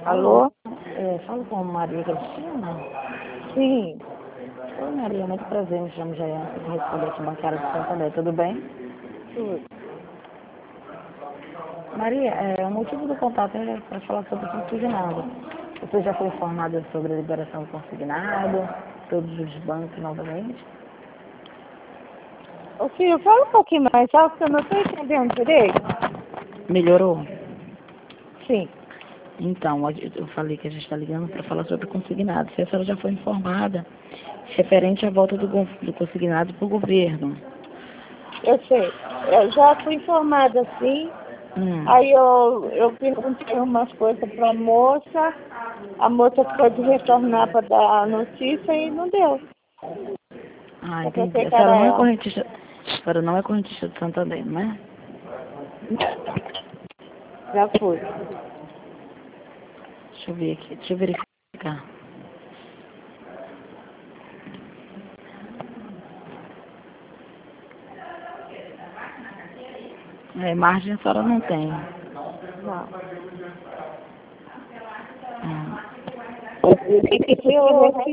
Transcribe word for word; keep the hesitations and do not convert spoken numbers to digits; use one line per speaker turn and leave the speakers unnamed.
Alô?
É, falo com Maria Cristina.
Sim.
Oi, Maria, muito prazer, me chamo Jaiane, sou correspondente bancária de Santander, tudo bem?
Tudo.
Maria, é, o motivo do contato é para falar sobre o consignado. Você já foi informada sobre a liberação do consignado, todos os bancos novamente?
Ô filho, fala um pouquinho mais alto que eu não estou entendendo direito.
Melhorou?
Sim.
Então, eu falei que a gente está ligando para falar sobre o consignado. Se a senhora já foi informada referente à volta do, go- do consignado para o governo.
Eu sei. Eu já fui informada sim.
Hum.
Aí eu, eu perguntei umas coisas para a moça. A moça ficou de retornar para dar a notícia e não deu.
Ah,
Eu
entendi.
pensei
A
que
senhora
era
não é
ela.
correntista, a senhora não é correntista de Santander, não é?
Já fui.
Deixa eu ver aqui, deixa eu verificar. É, margem a senhora não tem.
Não.
Hum.
Eu, eu, eu,